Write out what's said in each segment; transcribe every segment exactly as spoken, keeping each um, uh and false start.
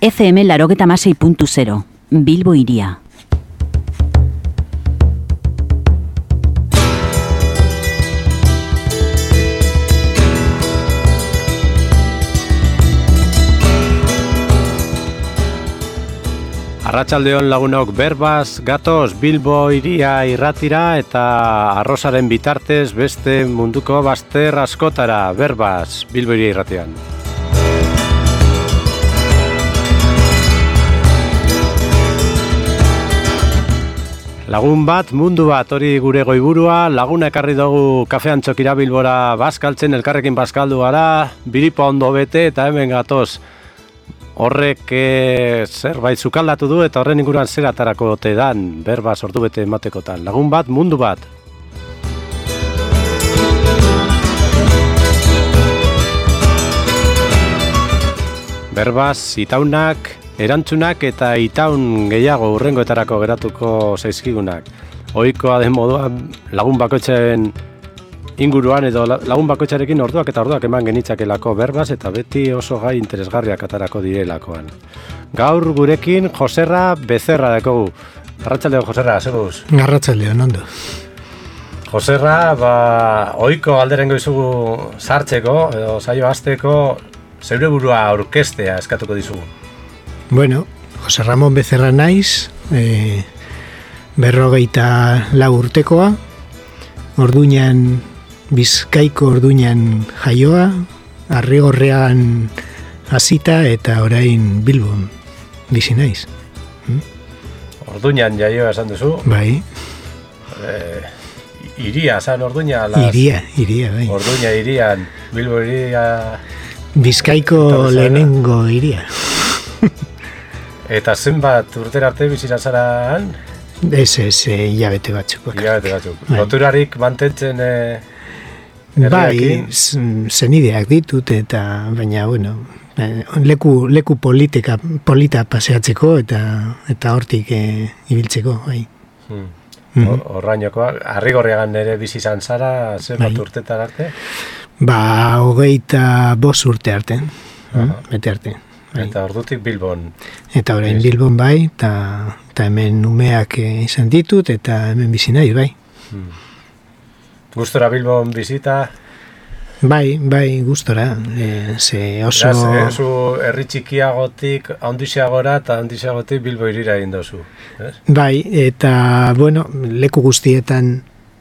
F M laurogeita hamasei puntu zero, Bilbo hiria. Arratsaldeon lagunok, berbaz gatoz Bilbo hiria irratira eta arrozaren bitartez beste munduko bazter askotara, berbaz Bilbo hiria irratian. Lagun bat, mundu bat, hori gure goiburua, laguna ekarri dugu kafean txokira Bilbora bazkaltzen, elkarrekin bazkaldu gara, biripa ondo bete eta hemen gatoz. Horrek e, zerbait zukaldatu du eta horren inguruan zer atarako ote dan, berbaz ordu bete ematekotan. Lagun bat, mundu bat. Berbaz, itaunak, erantzunak eta itaun gehiago urrengoetarako geratuko zaizkigunak. Ohikoa den moduan lagun bakoitzen inguruan edo lagun bakoitzarekin orduak eta orduak eman genitzakelako berbaz eta beti oso gai interesgarriak atarako direlakoan. Gaur gurekin Joserra Bezerra dakogu. Arratsaldeon Joserra, zeguz? Arratsaldeon, ondo. Joserra, ba, ohiko alderengo izugu sartzeko edo saio hasteko zeure burua aurkeztea eskatuko dizugu. Bueno, Jose Ramon Bezerra naiz, e, berrogeita lau urtekoa, Orduñan Bizkaiko Orduñan jaioa, Arrigorrean hasita eta orain Bilbon bizi naiz. Hm? Orduñan jaioa esan duzu? Bai. Eh, iria, zan Orduña? Las... Iria, iria, bai. Orduña irian, Bilbo iria... Bizkaiko lehenengo iria. Eta zenbat urtera arte bizira zaraan? Ez, ez, hilabete batzuk. Hilabete batzuk. Bai. Loturarik mantentzen... Eh... Bai, zenideak ditut eta baina bueno, leku leku politika polita paseatzeko eta eta hortik e, ibiltzeko, bai. Hmm. Mm-hmm. Orrainokoa, Arrigorriagan ere bizi izan zara, zenbat bai. Urtetan arte? Ba, hogeita bost urte arte. Uh-huh. Bete arte. Bai. Eta ordutik Bilbon. Eta orain yes. Bilbon bai, eta eta hemen umeak izan ditut eta hemen bizi nahi, bai. Hmm. Gustora Bilbon bizita? Bai, bai, gustora. E, ze oso... Eraz, zu herri txikiagotik, handiagoara eta handiagotik Bilbo hirira egin dozu. Ez? Bai, eta, bueno, leku guztietan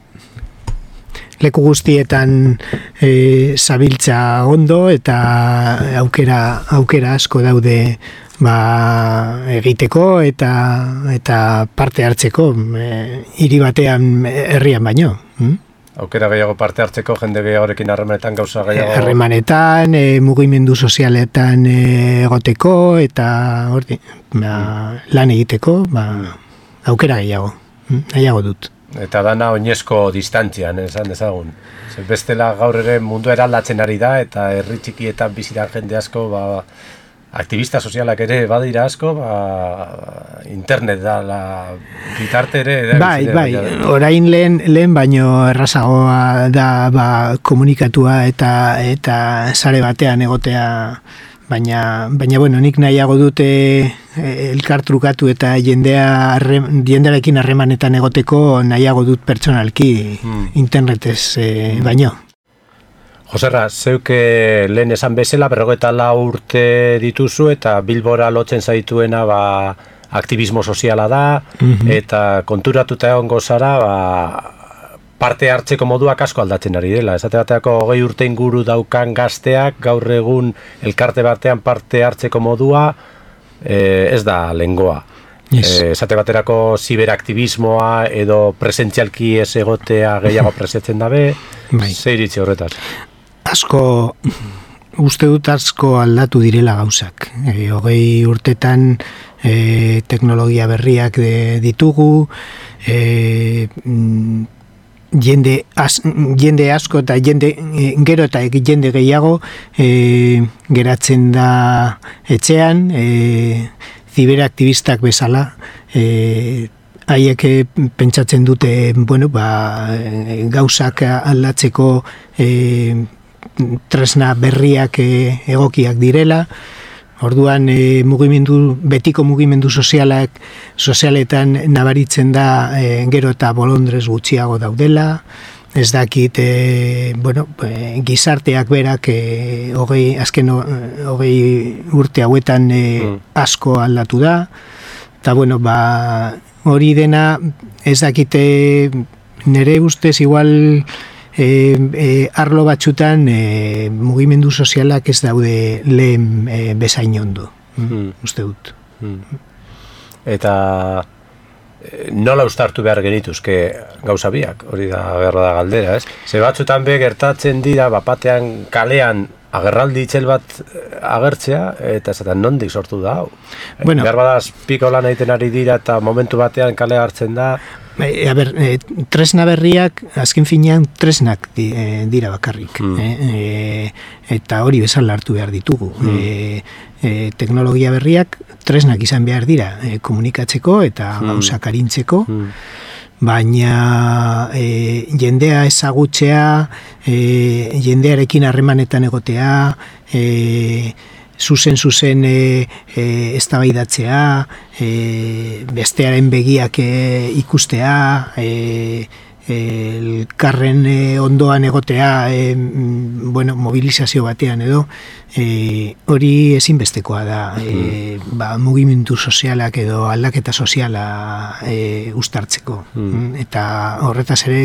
leku guztietan e, zabiltza ondo eta aukera, aukera asko daude ba, egiteko eta, eta parte hartzeko e, hiri batean herrian baino. Hm? Aukera gehiago parte hartzeko, jende gehiagorekin harremanetan gauza gehiago... Harremanetan, e, mugimendu sozialetan egoteko eta ordi, ba, lan egiteko, ba, aukera gehiago, gehiago dut. Eta dana oinezko distantzian, esan dezagun. Bestela gaur ere mundu eraldatzen ari da eta herri txikietan biziran jende asko, ba, aktivista sozialak ere badira asko, ba, internet da la bitarte ere. Bai, bai, orain lehen, lehen baino errazagoa da ba, komunikatua eta eta sare batean egotea, baina, baina bueno, nik nahiago dute elkartrukatu eta jendea jendearekin harremanetan egoteko nahiago dut pertsonalki hmm. internetez eh, baino. Joserra, zeuke lehen esan bezala, berrogeita lau urte dituzu eta Bilbora lotzen zaituena ba, aktivismo soziala da, mm-hmm. eta konturatuta egongo zara ba, parte hartzeko moduak asko aldatzen ari dela. Esate bateako hogei urte inguru daukan gazteak, gaur egun elkarte batean parte hartzeko modua e, ez da lehengoa. Yes. E, esate baterako ziberaktivismoa edo presentzialki ez egotea gehiago presetzen dabe, bai. Zer iritzi horretaz? Asko, uste dut asko aldatu direla gauzak. E, hogei urtetan e, teknologia berriak de, ditugu, e, jende, az, jende asko eta jende, e, gero eta jende gehiago e, geratzen da etxean, e, ziberaktivistak bezala, e, haiek pentsatzen dute, bueno, ba, gauzak aldatzeko e, tresna berriak egokiak direla, Orduan e, mugimendu, betiko mugimendu sozialak, sozialetan nabaritzen da e, gero eta bolondrez gutxiago daudela, ez dakit, e, bueno, e, gizarteak berak e, hogei, azken hogei urte hauetan e, mm. asko aldatu da, eta bueno, ba, hori dena ez dakite nire ustez igual e, e, arlo batxutan e, mugimendu sozialak ez daude lehen e, bezain ondo, mm. uste dut. Mm. Eta nola ustartu behar genituzke gauza biak, hori da behar da galdera, ez? Ze batzutan be gertatzen dira, bapatean kalean agerraldi itxel bat agertzea, eta zaten nondik sortu da hau. Bueno, behar badaz piko lan egiten ari dira eta momentu batean kalea hartzen da. E, a ber, e, tresna berriak, azken finean tresnak di, e, dira bakarrik. Mm. E, eta hori bezala hartu behar ditugu. Mm. E, e, teknologia berriak tresnak izan behar dira e, komunikatzeko eta mm. gauzak arintzeko. Mm. Baina e, jendea ezagutzea, e, jendearekin harremanetan egotea, e, zuzen-zuzen e, e, eztabaidatzea, e, bestearen begiak e, ikustea, e, elkarren e, ondoan egotea, e, bueno, mobilizazio batean edo, e, hori ezinbestekoa da, e, ba, mugimendu sozialak edo aldaketa soziala e, uztartzeko. Mm. Eta horretaz ere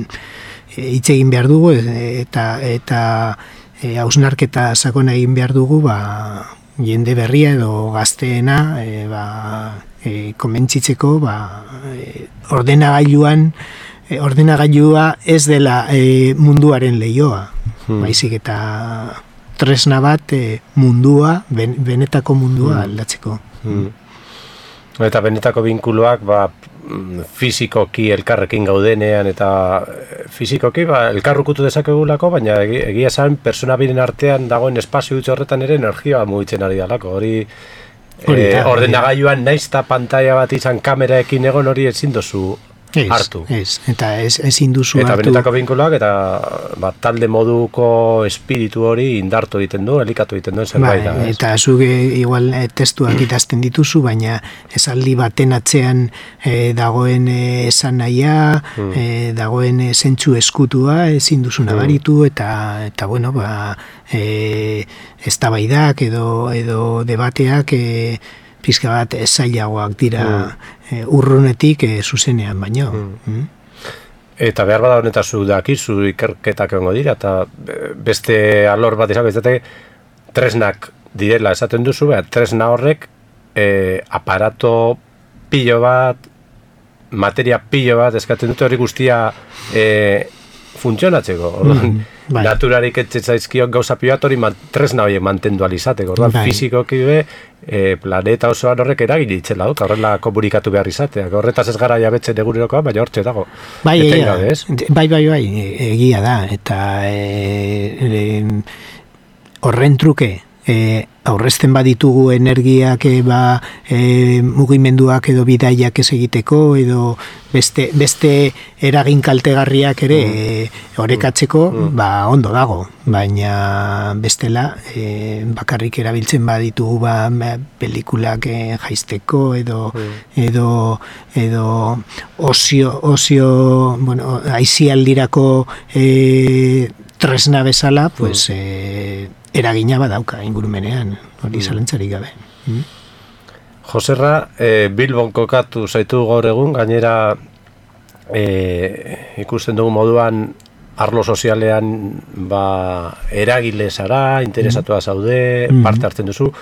hitz egin behar dugu eta eta E, hausnarketa sakona egin behar dugu, ba, jende berria edo gazteena e, ba, e, konbentzitzeko ba, e, ordenagailuan e, ordenagailua ez dela e, munduaren leioa, hmm. baizik eta tresna bat e, mundua, ben, benetako mundua hmm. aldatzeko. Hmm. Eta benetako binkuloak ba, fizikoki elkarrekin gaudenean eta fizikoki ba, elkarrukutu dezakegulako, baina egia esan persona biren artean dagoen espazio utzi horretan ere energia mugitzen ari dalako. Hori e, ordenagailuan naiz eta pantalla bat izan kameraekin egon hori ezin dozu hartu. Ez, eta ez, ezin duzu eta hartu. Eta benetako binkuloak eta ba, talde moduko espiritu hori indartu egiten du, elikatu egiten du zerbait da. Ba, eta zuge igual testuak idazten dituzu, baina esaldi baten atzean e, dagoen esan nahia, mm. e, dagoen zentsu eskutua ezin duzu nabaritu, eta, eta bueno, ba, e, eztabaidak edo, edo debateak e, pizka bat zailagoak dira mm. e, urrunetik e, zuzenean baino. Mm. Mm. Eta behar bada honetazu dakizu ikerketak egongo dira, eta beste alor bat izan bezate tresnak direla esaten duzu, behar tresna horrek e, aparato pilo bat, materia pilo bat eskatzen dute hori guztia e, funtzionatzeko. Mm, bai. Naturarik etxetzaizkion gauza pilo bat hori man, tresna horiek mantendu alizateko. Orduan bai. Fizikoki be, e, planeta osoan horrek eragin itzela duk, horrela komunikatu behar izateak. Horretaz ez gara jabetzen egunerokoa, baina hortxe dago. Bai, egia, bai, bai, bai, egia da. Eta e, e, horren truke, e, aurrezten baditugu energiak e, ba, e, mugimenduak edo bidaiak ez egiteko edo beste, beste eragin kaltegarriak ere mm. e, orekatzeko mm. ba, ondo dago, baina bestela e, bakarrik erabiltzen baditugu ba, pelikulak e, jaisteko edo mm. edo, edo osio, osio bueno, aizialdirako e, tresna bezala pues, mm. e, eragina badauka ingurumenean, hori zalantzarik gabe. Mm? Joserra, e, Bilbon kokatu zaitu gaur egun, gainera e, ikusten dugu moduan arlo sozialean ba, eragile zara, interesatua zaude, mm. parte hartzen duzu.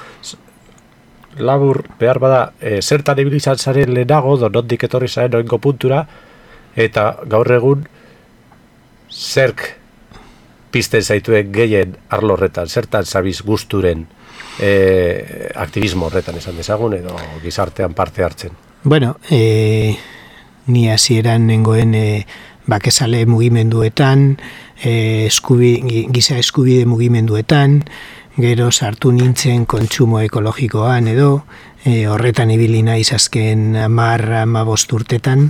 Labur, behar bada, e, zertan ibilizatzaren lehenago, donondik etorri zaren oingo puntura, eta gaur egun zerk pizten zaituen gehien arlo horretan, zertan zabiz guzturen e, aktivismo horretan esan dezagun edo gizartean parte hartzen. Bueno, e, ni hasieran nengoen e, bakezale mugimenduetan, e, eskubi, giza eskubide mugimenduetan, gero sartu nintzen kontsumo ekologikoan edo, e, horretan ibili naiz azken hamar hamabost urtetan,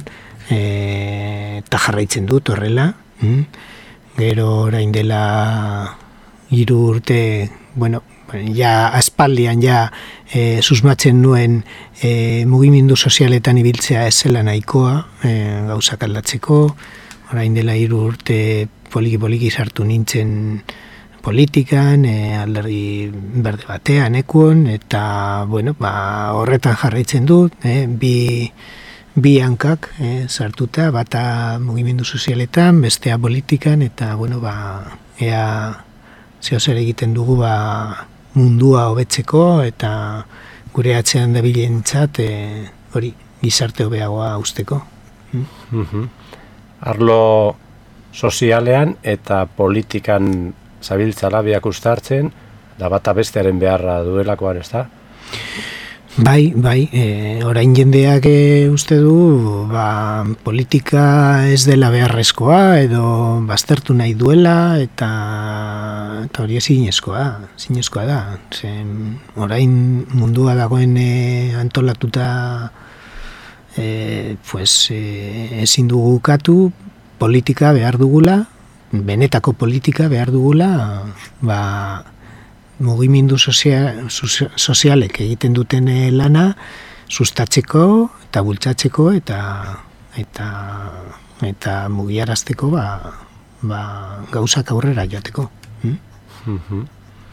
e, eta jarraitzen dut horrela, mm? Gero orain dela hiru urte, bueno, ja aspaldian ja e, susmatzen nuen e, mugimendu sozialetan ibiltzea ez zela nahikoa, e, gauzak aldatzeko, orain dela hiru urte poliki-poliki sartu nintzen politikan, e, alderdi berde batean ekuon, eta bueno, ba, horretan jarraitzen dut, e, bi, bi hankak e, sartuta, bata mugimendu sozialetan, bestea politikan, eta bueno, ba, ea zeo zer egiten dugu ba, mundua hobetzeko eta gure atzean dabilentzat e, hori gizarte hobeagoa usteko. Mm? Mm-hmm. Arlo sozialean eta politikan zabiltzala biak ustartzen, da bata bestearen beharra duelakoan, ez da? Bai, bai, e, orain jendeak e, uste du ba, politika ez dela beharrezkoa edo baztertu nahi duela eta, eta hori zinezkoa, zinezkoa da. Zen, orain mundua dagoen e, antolatuta e, pues, e, ezin dugu ukatu, politika behar dugula, benetako politika behar dugula, ba, mugimendu sozial, sozialek egiten duten lana sustatzeko eta bultzatzeko eta eta eta mugiarazteko ba, ba, gauzak aurrera joateko. Hmm? Mm-hmm.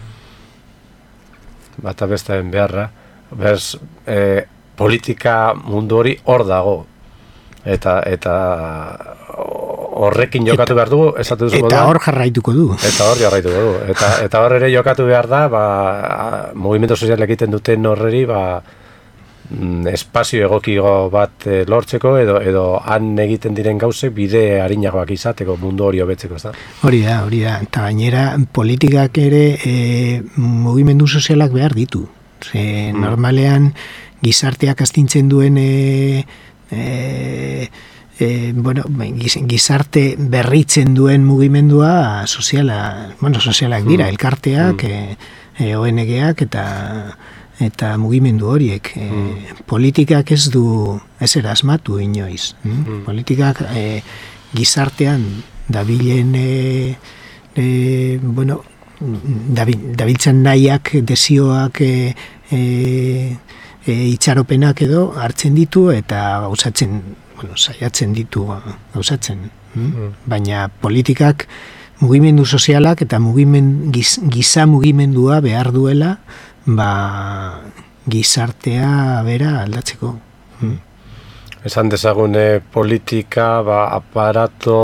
Bata bestearen beharra, bez, e, politika mundu hori hor dago. Eta eta horrekin jokatu behar dugu, esatu duzuko da. Eta hor jarraituko du. Eta hor jarraituko du. Eta, eta hor ere jokatu behar da, ba, mugimendu sozial egiten duten horreri, ba, espazio egokigo bat lortzeko, edo, edo han egiten diren gauzek bide arinagoak izateko mundu hori hobetzeko, ez da? Hori da, hori da. Eta gainera, politikak ere e, mugimendu sozialak behar ditu. Ze, mm. Normalean, gizarteak astintzen duen e, E, e, bueno, gizarte berritzen duen mugimendua soziala, bueno, sozialak dira, mm. elkarteak, mm. e, O N G-ak eta, eta mugimendu horiek. E, mm. Politikak ez du ez erasmatu inoiz. Mm? Politikak e, gizartean dabilen e, e, bueno, dabil, dabiltzen nahiak, desioak e, e, E, itxaropenak edo hartzen ditu eta gauzatzen, bueno, saiatzen ditu gauzatzen. Mm? Baina politikak mugimendu sozialak eta mugimen, giz, giza mugimendua behar duela ba, gizartea bera aldatzeko. Mm? Esan dezagune politika ba, aparato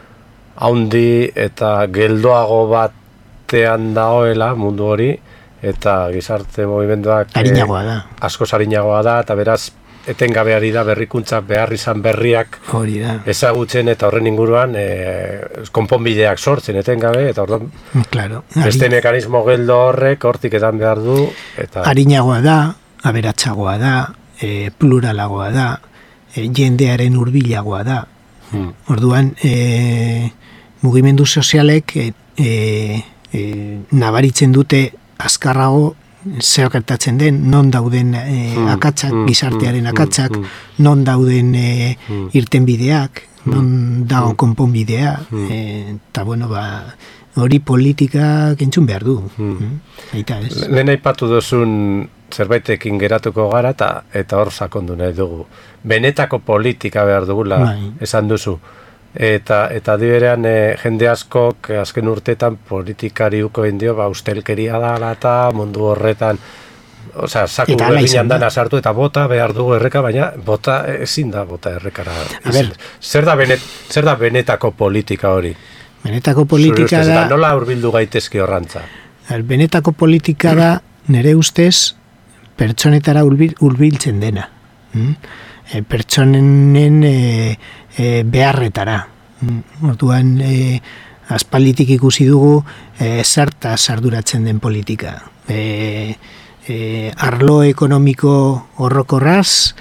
haundi eta geldoago batean dagoela mundu hori, eta gizarte mugimenduak arinagoa da. Eh, askoz arinagoa da, eta beraz etengabeari da berrikuntza behar izan berriak ezagutzen eta horren inguruan eh, konponbideak sortzen etengabe, eta orduan claro, beste mekanismo geldo horrek hortik edan behar du. Eta arinagoa da, aberatsagoa da, e, pluralagoa da, e, jendearen hurbilagoa da. Hmm. Orduan, e, mugimendu sozialek e, e, nabaritzen dute azkarrago zer gertatzen den, non dauden e, akatsak, mm, gizartearen akatsak, mm, non dauden e, irtenbideak, non dago konponbidea, eta bueno, ba, hori politikak entzun behar du. Mm. Eta ez. Lehen aipatu duzun zerbaitekin geratuko gara, eta, eta hor sakondu nahi dugu. Benetako politika behar dugula, bai. Esan duzu. Eta eta diberean e, jende askok azken urtetan politikari uko indio ba ustelkeria da eta mundu horretan, osea, saku berdinan dana sartu eta bota behar dugu erreka, baina bota ezin da bota errekara. Zer da benet, zer da benetako politika hori? Benetako politika da, nola hurbildu gaitezke horrantza? Benetako politika da nire ustez pertsonetara hurbiltzen dena. Mm? E, pertsonenen e, e, beharretara. Orduan, e, aspalditik ikusi dugu e, zertaz arduratzen den politika. E, e, arlo ekonomiko horrokorraz,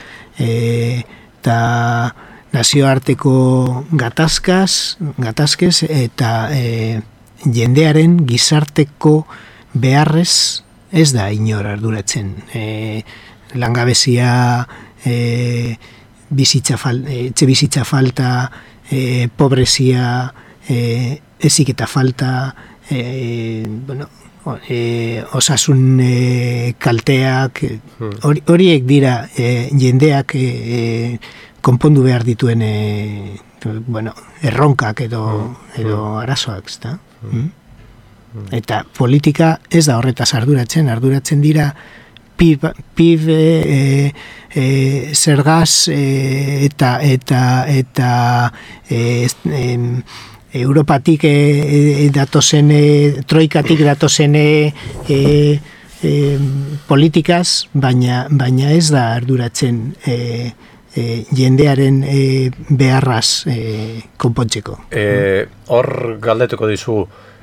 eta e, nazioarteko gatazkaz, gatazkez, eta e, jendearen gizarteko beharrez ez da inor arduratzen. E, langabezia, E, bizitza fal, etxe bizitza falta, e, pobrezia, e, ezik eta falta, e, bueno, e, osasun e, kalteak, hori, horiek dira e, jendeak e, e, konpondu behar dituen e, bueno, erronkak edo, edo arazoak, ezta? Mm. Eta politika ez da horretaz arduratzen, arduratzen dira P I B, P I B e, e, zergaz e, eta eta eta e, e, Europatik e, e, datozen e, troikatik datozen e, e, e, politikaz, baina baina ez da arduratzen e, e, jendearen e, beharraz e, konpontzeko. E, hor galdetuko dizu,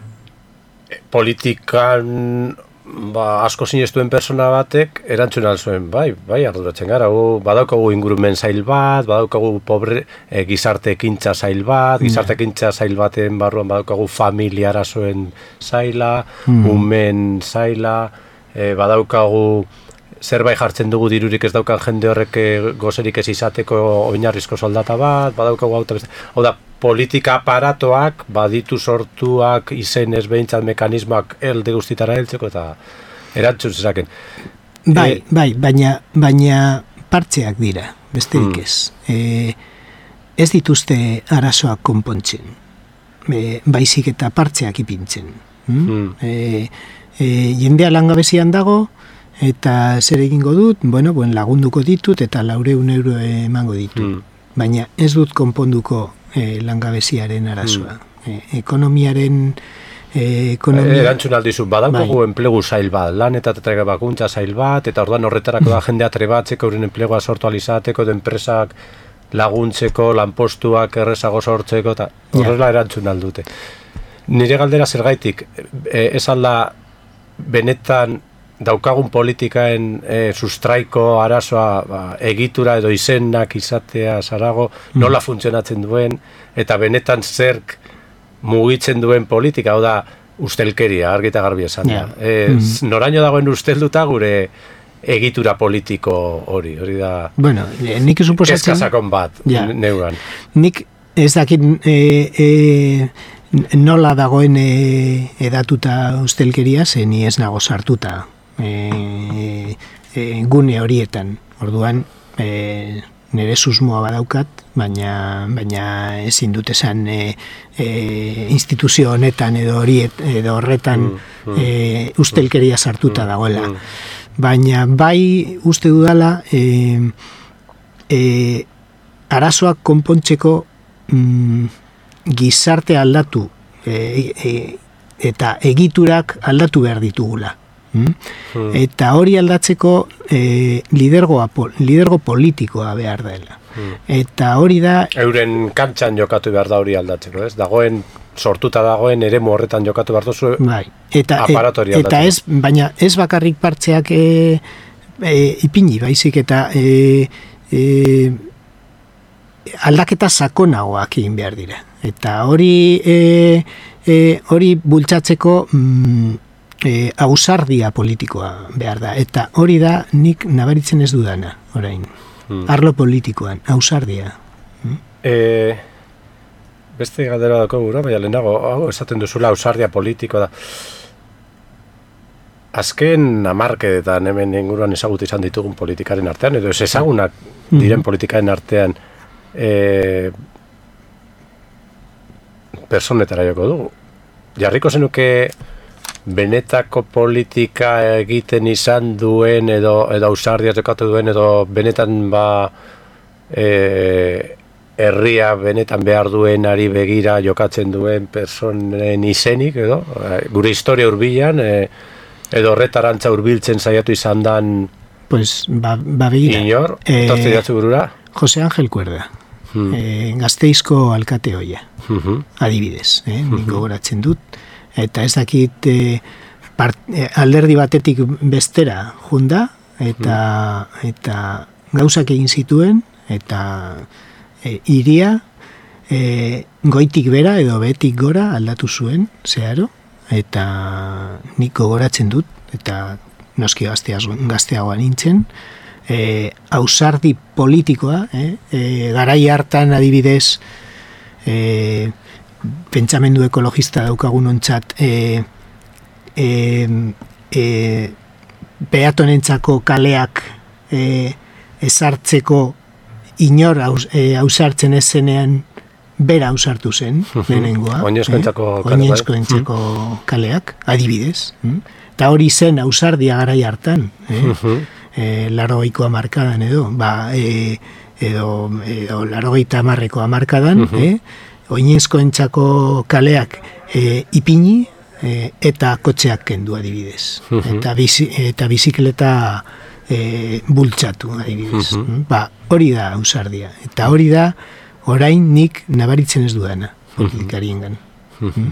politikan ba, asko sinestuen persona batek erantzun alzuen, bai, bai, arduratzen gara, gu, badaukagu ingurumen zail bat, badaukagu pobre, e, gizarte ekintza zail bat, gizarte ekintza zail baten barruan badaukagu familia arazoen zaila, mm. umen zaila, e, badaukagu zerbait jartzen dugu dirurik ez daukan jende horrek gozerik ez izateko oinarrizko soldata bat, badaukagu auto beste. Hau da, politika aparatoak baditu sortuak izen ez behintzat mekanismoak elde guztitara heltzeko eta erantzun zezaken. Bai, e, bai, baina, baina partxeak dira, besterik ez. Mm. E, ez dituzte arazoak konpontzen, e, baizik eta partxeak ipintzen. Mm? Mm. E, e, jendea langabezian dago, eta zer egingo dut, bueno, buen lagunduko ditut eta laureun euro emango ditut. Mm. Baina ez dut konponduko e, langabeziaren arazoa. Mm. E, ekonomiaren... E, ekonomia... Erantzun aldizu, badaukagu bai. Enplegu zail bat, lan eta trebakuntza zail bat, eta orduan horretarako da jendea trebatzeko, euren enplegua sortu alizateko, de enpresak laguntzeko, lanpostuak errezago sortzeko, eta horrela ja. Erantzun aldute. Nire galdera zergaitik, e, ez alda benetan daukagun politikaen e, sustraiko arazoa ba, egitura edo izenak izatea zarago, nola funtzionatzen duen, eta benetan zerk mugitzen duen politika, hau da, ustelkeria, argi eta garbi esan da. Yeah. E, mm. Noraino dagoen ustelduta gure egitura politiko hori, hori da... Bueno, nik suposatzen... Eskazakon bat, yeah. neuran. Nik ez dakit... E, e, nola dagoen e, edatuta ustelkeria, ze ni ez nago sartuta e, e, gune horietan. Orduan, e, nire susmoa badaukat, baina, baina ezin dut esan e, e, instituzio honetan edo horiet, edo horretan mm, mm, e, ustelkeria sartuta mm, dagoela. Mm. Baina bai uste dudala e, e, arazoak konpontzeko mm, gizarte aldatu e, e, eta egiturak aldatu behar ditugula. Mm? Hmm. Eta hori aldatzeko e, lidergoa, lidergo politikoa behar dela. Hmm. Eta hori da... Euren kantxan jokatu behar da hori aldatzeko, ez? Dagoen, sortuta dagoen eremu horretan jokatu behar duzu bai. Eta, aparatori e, eta ez, baina ez bakarrik partzeak e, e, ipini, baizik eta e, e, aldaketa sakonagoak egin behar dira. Eta hori e, e, hori bultzatzeko mm, e, ausardia politikoa behar da. Eta hori da nik nabaritzen ez dudana, orain. Hmm. Arlo politikoan, ausardia. Hmm? E, beste galdera dako gura, baina lehenago, hau esaten duzula ausardia politikoa da. Azken hamarkadetan hemen inguruan ezagut izan ditugun politikaren artean, edo ez ezagunak diren hmm. politikaren artean, e, personetara joko dugu. Jarriko zenuke benetako politika egiten izan duen edo edo ausardia jokatu duen edo benetan ba e, herria benetan behar duenari begira jokatzen duen personen izenik edo gure historia hurbilan e, edo horretarantza hurbiltzen saiatu izan dan pues ba, ba begira inor, etortze jatzu burura Jose Ángel Cuerda hmm. e, Gasteizko alkate hoia uh-huh. adibidez, eh? uh-huh. nik gogoratzen dut. Eta ez dakit e, part, e, alderdi batetik bestera junda, eta, mm. eta gauzak egin zituen, eta e, iria e, goitik bera edo betik gora aldatu zuen, zeharo, eta nik gogoratzen dut, eta noski gazteagoa nintzen, e, ausardi politikoa, eh? e, garai hartan adibidez, e, pentsamendu ekologista daukagun ontzat e, e, e, peatonentzako kaleak e, ezartzeko inor hausartzen ez zenean bera hausartu zen, lehenengoa. Oinezkoentzako eh? Oinezkoentzako kaleak, adibidez. Eta hori zen hausardia garai hartan, eh? e, larogeiko hamarkadan edo, ba, e, edo, edo larogeita hamarreko hamarkadan, uh-huh. eh? Oinezkoentzako kaleak e, ipini e, eta kotxeak kendu adibidez. Uh-huh. Eta, bizi, eta bizikleta e, bultzatu adibidez. Uh-huh. Ba, hori da ausardia. Eta hori da orain nik nabaritzen ez dudana politikariengan. Uh-huh.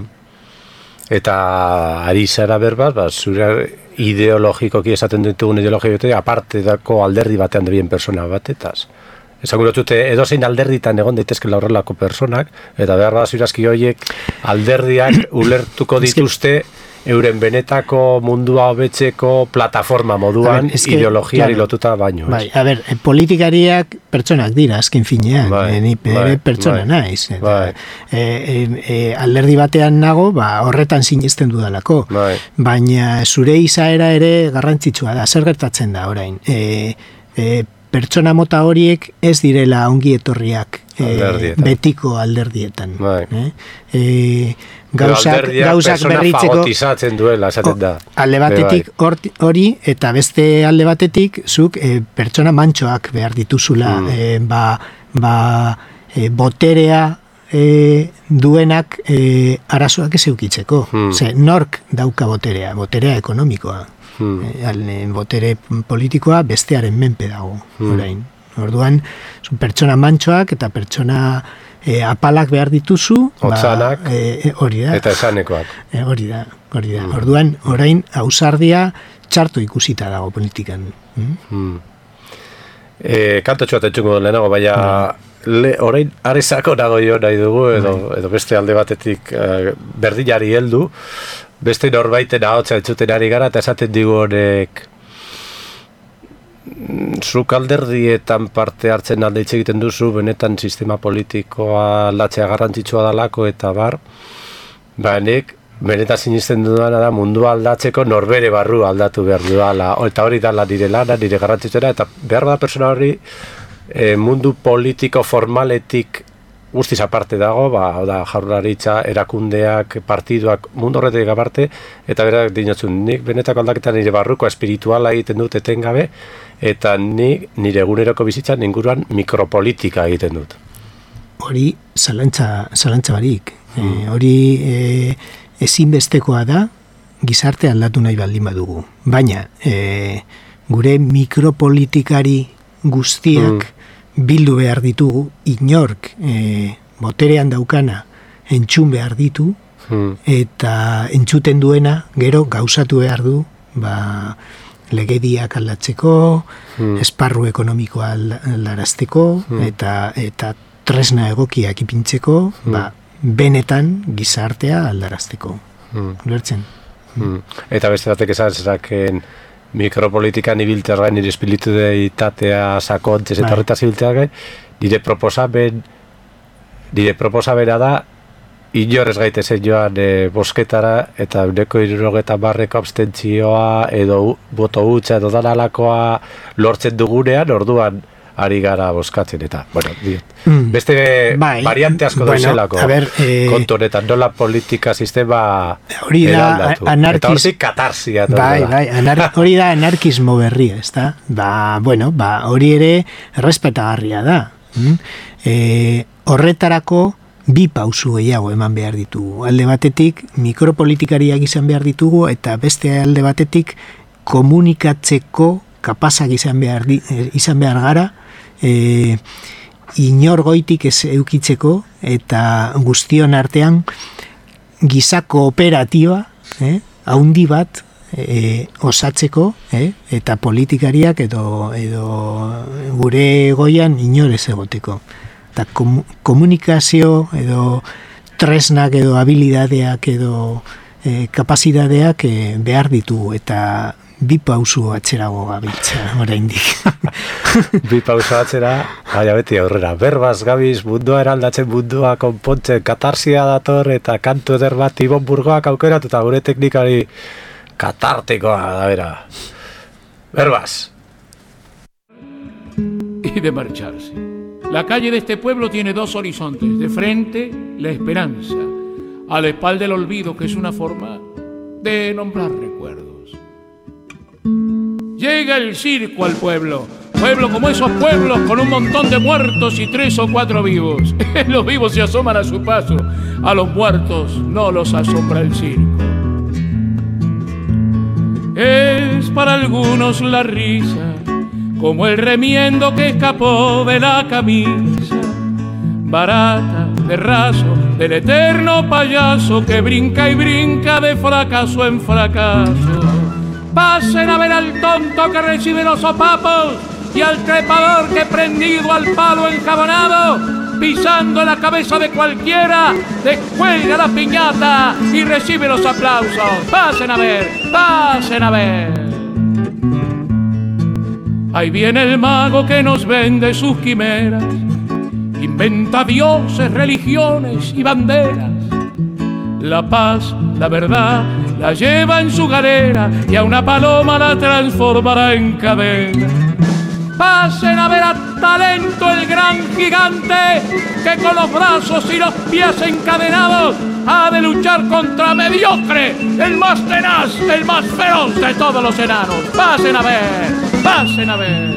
Eta ari zara berbaz, ba, zure ideologikoki esaten ditugun ideologikoki aparte dako alderdi batean debien persona batetaz. Esan gurotute, edozein alderditan egon daitezkela horrelako personak, eta behar bat zirazki horiek alderdiak ulertuko dituzte euren benetako mundua hobetzeko plataforma moduan ver, ideologiari claro, lotuta baino. Bai, a ber, politikariak pertsonak dira, azken finean, bai, ni bai, pertsona bai, naiz. Eta, bai. e, e, e, alderdi batean nago, ba, horretan sinesten dudalako. Bai. Baina zure izaera ere garrantzitsua da, zer gertatzen da orain. E, e, pertsona mota horiek ez direla ongi etorriak e, betiko alderdietan. Bai. E, e, gauzak, gauzak berritzeko fagotizatzen duela, esaten da. Alde batetik hori eta beste alde batetik zuk e, pertsona mantxoak behar dituzula mm. e, ba, ba e, boterea e, duenak e, arazoak ez eukitzeko. Mm. Ze, nork dauka boterea, boterea ekonomikoa. Hmm. E, botere politikoa bestearen menpe dago hmm. orain. Orduan, pertsona mantxoak eta pertsona e, apalak behar dituzu, otzanak, ba, e, hori da. Eta esanekoak. E, hori da, hori da. Hmm. Orduan, orain ausardia txarto ikusita dago politikan. Hmm? Hmm. E, Kantotxoa tetxungo lehenago, baina hmm. le, orain arezako nago jo nahi dugu, edo, hmm. edo beste alde batetik uh, berdinari heldu, beste norbaiten ahotsa entzuten ari gara, eta esaten digu honek zuk alderdietan parte hartzen alde hitz egiten duzu, benetan sistema politikoa aldatzea garrantzitsua dalako, eta bar, ba, nik benetan sinisten dudana da mundua aldatzeko norbere barru aldatu behar duela, eta hori dala nire lana, nire garrantzitsua, eta behar da persona hori e, mundu politiko formaletik guztiz aparte dago, ba, da, jaurlaritza, erakundeak, partiduak, mundu horretik aparte, eta berak dinotzun, nik benetako aldaketan nire barruko espirituala egiten dut etengabe, eta nik nire eguneroko bizitzan inguruan mikropolitika egiten dut. Hori zalantza, zalantza barik. Mm. E, hori e, ezinbestekoa da, gizarte aldatu nahi baldin badugu. Baina, e, gure mikropolitikari guztiak mm. bildu behar ditugu, inork e, boterean daukana entzun behar ditu, hmm. eta entzuten duena gero gauzatu behar du, ba, legediak aldatzeko, hmm. esparru ekonomikoa aldarazteko, hmm. eta, eta tresna egokiak ipintzeko, hmm. ba, benetan gizartea aldarazteko. Hmm. Ulertzen? Hmm. Eta beste batek esan zeraken mikropolitikan ibilterra nire espiritu deitatea sakontzez eta horretaz ibiltzea nire proposamen nire proposamena da inor ez gaitezen joan e, bosketara eta uneko hirurogeta barreko abstentzioa edo boto hutsa edo danalakoa lortzen dugunean orduan ari gara boskatzen eta, bueno, mm. beste bai, variante asko bueno, doizelako eh, kontu honetan, nola politika sistema hori da, anarkiz... eta hori katarsia. Bai, bai, anar... hori da anarkismo berria, ez da? Ba, bueno, ba, hori ere errespetagarria da. Mm? E, horretarako bi pausu gehiago eman behar ditugu. Alde batetik, mikropolitikariak izan behar ditugu, eta beste alde batetik, komunikatzeko kapazak izan behar, di, izan behar gara, e, inor goitik ez eukitzeko, eta guztion artean giza kooperatiba, eh, haundi bat, e, osatzeko, eh, eta politikariak edo, edo gure goian inorez egoteko. Eta komunikazio edo tresnak edo habilidadeak edo e, kapazitateak e, behar ditugu, eta bi pausu atzerago gabiltza, oraindik. Bi pausu atzera, baina beti aurrera. Berbaz gabiz, mundua eraldatzen, mundua konpontzen, katarsia dator, eta kantu eder bat Ibon Burgoak aukeratu, eta gure teknikari katartikoa da bera. Berbaz. Y de marcharse. La calle de este pueblo tiene dos horizontes. De frente, la esperanza. A la espalda el olvido, que es una forma de nombrar recuerdos. Llega el circo al pueblo. Pueblo como esos pueblos con un montón de muertos y tres o cuatro vivos. Los vivos se asoman a su paso. A los muertos no los asombra el circo. Es para algunos la risa, como el remiendo que escapó de la camisa, barata, de raso, del eterno payaso que brinca y brinca de fracaso en fracaso. Pasen a ver al tonto que recibe los sopapos y al trepador que prendido al palo enjabonado, pisando la cabeza de cualquiera, descuelga la piñata y recibe los aplausos. Pasen a ver, pasen a ver. Ahí viene el mago que nos vende sus quimeras, inventa dioses, religiones y banderas. La paz, la verdad, la lleva en su galera y a una paloma la transformará en cadena. Pasen a ver a Talento, el gran gigante, que con los brazos y los pies encadenados ha de luchar contra Mediocre, el más tenaz, el más feroz de todos los enanos. Pasen a ver, pasen a ver.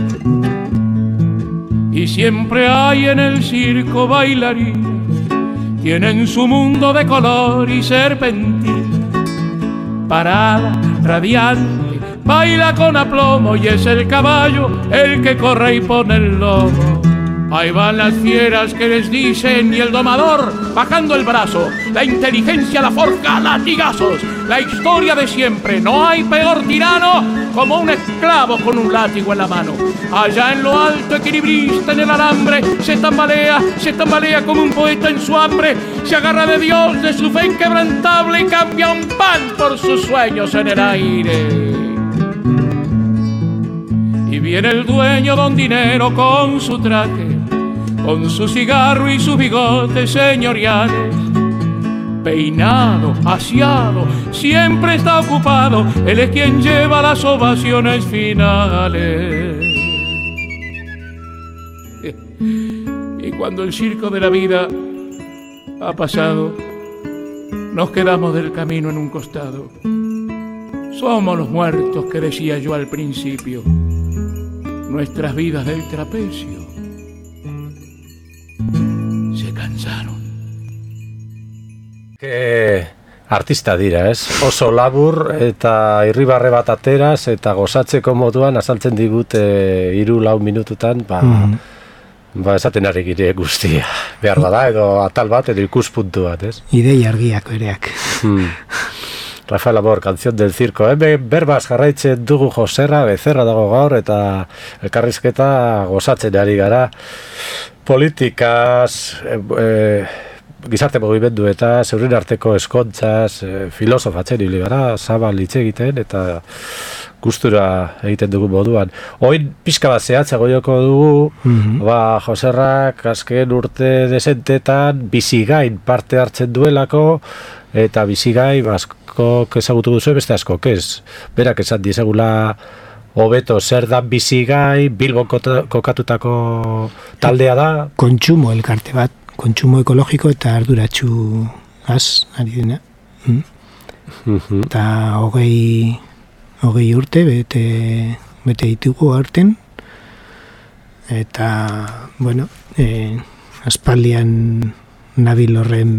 Y siempre hay en el circo bailarinas, tienen su mundo de color y serpentina. Parada, radiante, baila con aplomo y es el caballo el que corre y pone el lomo. Ahí van las fieras que les dicen y el domador bajando el brazo. La inteligencia la forja a latigazos. La historia de siempre, no hay peor tirano como un esclavo con un látigo en la mano. Allá en lo alto, equilibrista en el alambre, se tambalea, se tambalea como un poeta en su hambre. Se agarra de Dios, de su fe inquebrantable y cambia un pan por sus sueños en el aire. Y viene el dueño don Dinero con su traje, con su cigarro y sus bigotes señoriales. Peinado, aseado, siempre está ocupado, él es quien lleva las ovaciones finales. Y cuando el circo de la vida ha pasado, nos quedamos del camino en un costado. Somos los muertos que decía yo al principio, nuestras vidas del trapecio se cansaron. Que artista dira, ez? Oso labur eta irribarre bat ateraz eta gozatzeko moduan azaltzen digute hiru lau minututan, ba, mm. ba esaten ari gire guztia. Behar bada edo atal bat edo ikuspuntu bat, ez? Idei argiak bereak. Mm. Rafael Amor, Canción del Circo. Eh? Berbaz jarraitzen dugu Joserra, Becerra dago gaur, eta elkarrizketa gozatzen ari gara. Politikaz, eh, eh, gizarte mugimendu eta zeuren arteko eskontzaz, eh, filosofatzen hili gara, zabal hitz egiten, eta gustura egiten dugu moduan. Oin pixka bat zehatzago joko dugu, mm-hmm. ba, Joserrak azken urte desentetan bizigain parte hartzen duelako, eta bizigai asko ezagutu duzu beste asko, ez? Berak esan dizegula hobeto zer da bizigai, Bilbon kokatutako taldea da? Kontsumo elkarte bat, kontsumo ekologiko eta arduratsu az, ari dena. Mm? Mm-hmm. Eta hogei, hogei urte bete, bete ditugu aurten. Eta, bueno, eh, aspaldian nabil horren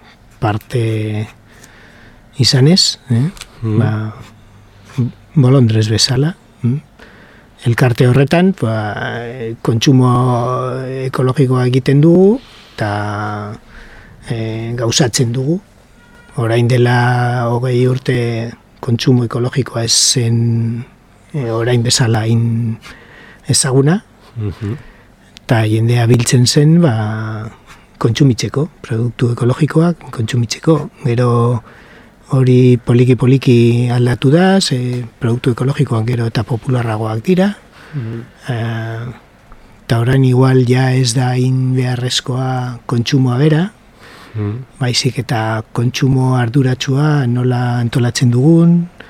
parte izanez, eh? mm. ba, bolondrez bezala. Mm? Elkarte horretan, ba, kontsumo ekologikoa egiten dugu, eta e, gauzatzen dugu. Orain dela hogei urte kontsumo ekologikoa ez zen e, orain bezala in ezaguna, mm-hmm. eta jendea biltzen zen, ba, kontsumitzeko, produktu ekologikoak kontsumitzeko. Gero hori poliki-poliki aldatu da, ze produktu ekologikoak gero eta popularragoak dira. Mm-hmm. Uh, eta orain igual ja ez da hain beharrezkoa kontsumoa bera, mm-hmm. baizik eta kontsumo arduratsua nola antolatzen dugun,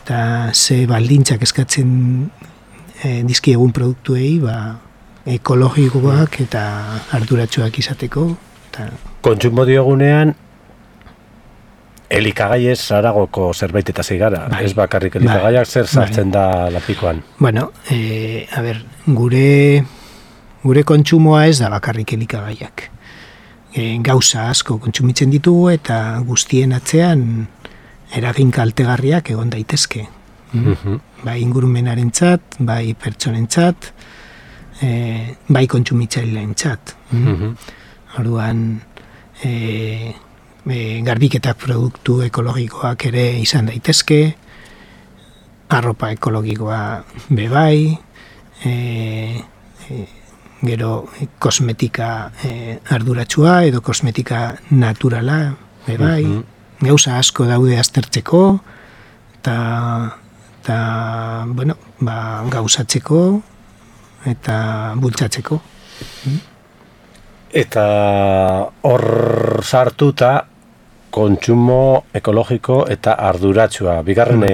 eta ze baldintzak eskatzen e, dizkiegun produktuei, ba, ekologikoak eta arduratsuak izateko. Eta... Kontsumo diogunean, elikagaiez zaragoko zerbait eta zeigara, bai, ez bakarrik elikagaiak, zer sartzen bai. Da lapikoan? Bueno, e, a ber, gure, gure kontsumoa ez da bakarrik elikagaiak. E, gauza asko kontsumitzen ditugu eta guztien atzean eragin kaltegarriak egon daitezke. Mm-hmm. Bai ingurumenarentzat, bai pertsonentzat, e, bai kontsumitzaileentzat. Mm-hmm. Orduan, e, e, garbiketak produktu ekologikoak ere izan daitezke, arropa ekologikoa bebai, e, e, gero kosmetika e, arduratsua edo kosmetika naturala bebai, mm-hmm. Gauza asko daude aztertzeko, eta, eta bueno, ba, gauzatzeko eta bultzatzeko. Eta hor sartuta kontsumo ekologiko eta arduratsua. Bigarren